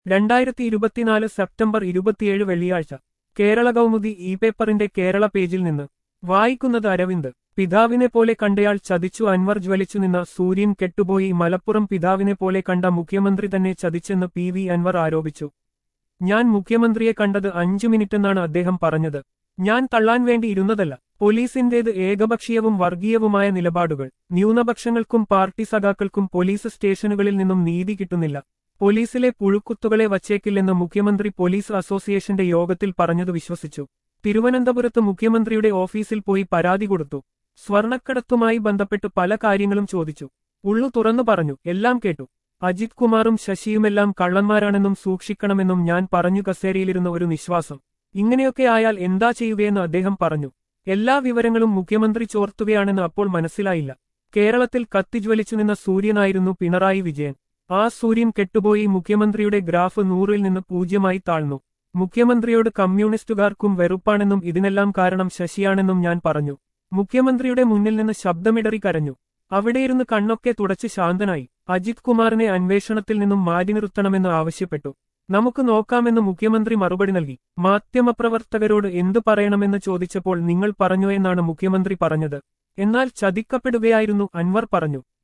2024 September 27 വെള്ളിയാഴ്ച Kerala Kaumudi E പേപ്പറിന്റെ കേരള പേജിൽ നിന്ന് വായിക്കുന്നത് അരവിന്ദ്. പിതാവിനെ പോലെ കണ്ടയാൾ ചതിച്ചു. അൻവർ ജ്വലിച്ചു നിന്ന സൂര്യൻ കെട്ടുപോയി. മലപ്പുറം. പിതാവിനെ പോലെ കണ്ട മുഖ്യമന്ത്രി തന്നെ ചതിച്ചെന്ന് PV അൻവർ ആരോപിച്ചു. ഞാൻ മുഖ്യമന്ത്രിയെ കണ്ടത് 5 മിനിറ്റെന്നാണ് അദ്ദേഹം പറഞ്ഞത്. ഞാൻ തള്ളാൻ വേണ്ടി ഇരുന്നതല്ല. പോലീസിന്റേത് ഏകപക്ഷീയവും വർഗീയവുമായ നിലപാടുകൾ. ന്യൂനപക്ഷങ്ങൾക്കും പാർട്ടി സഖാക്കൾക്കും പോലീസ് സ്റ്റേഷനുകളിൽ നിന്നും നീതി കിട്ടുന്നില്ല. പോലീസിലെ പുഴുക്കുത്തുകളെ വച്ചേക്കില്ലെന്ന് മുഖ്യമന്ത്രി പോലീസ് അസോസിയേഷന്റെ യോഗത്തിൽ പറഞ്ഞത് വിശ്വസിച്ചു. തിരുവനന്തപുരത്ത് മുഖ്യമന്ത്രിയുടെ ഓഫീസിൽ പോയി പരാതി കൊടുത്തു. സ്വർണക്കടത്തുമായി ബന്ധപ്പെട്ട് പല കാര്യങ്ങളും ചോദിച്ചു. ഉള്ളു തുറന്നു പറഞ്ഞു. എല്ലാം കേട്ടു. അജിത് കുമാറും ശശിയുമെല്ലാം കള്ളന്മാരാണെന്നും സൂക്ഷിക്കണമെന്നും ഞാൻ പറഞ്ഞു. കസേരയിലിരുന്ന ഒരു നിശ്വാസം. ഇങ്ങനെയൊക്കെ ആയാൽ എന്താ ചെയ്യുകയെന്ന് അദ്ദേഹം പറഞ്ഞു. എല്ലാ വിവരങ്ങളും മുഖ്യമന്ത്രി ചോർത്തുകയാണെന്ന് അപ്പോൾ മനസ്സിലായില്ല. കേരളത്തിൽ കത്തിജ്വലിച്ചു നിന്ന സൂര്യനായിരുന്നു പിണറായി വിജയൻ. ആ സൂര്യൻ കെട്ടുപോയി. മുഖ്യമന്ത്രിയുടെ ഗ്രാഫ് 100-ൽ നിന്ന് 0-ആയി താഴ്ന്നു. മുഖ്യമന്ത്രിയോട് കമ്മ്യൂണിസ്റ്റുകാർക്കും വെറുപ്പാണെന്നും ഇതിനെല്ലാം കാരണം ശശിയാണെന്നും ഞാൻ പറഞ്ഞു. മുഖ്യമന്ത്രിയുടെ മുന്നിൽ നിന്ന് ശബ്ദമിടറി കരഞ്ഞു. അവിടെയിരുന്ന് കണ്ണൊക്കെ തുടച്ച് ശാന്തനായി. അജിത് കുമാറിനെ അന്വേഷണത്തിൽ നിന്നും മാറ്റി നിർത്തണമെന്ന് ആവശ്യപ്പെട്ടു. നമുക്ക് നോക്കാമെന്ന് മുഖ്യമന്ത്രി മറുപടി നൽകി. മാധ്യമപ്രവർത്തകരോട് എന്തു പറയണമെന്ന് ചോദിച്ചപ്പോൾ നിങ്ങൾ പറഞ്ഞു എന്നാണ് മുഖ്യമന്ത്രി പറഞ്ഞത്. എന്നാൽ ചതിക്കപ്പെടുകയായിരുന്നു, അൻവർ പറഞ്ഞു.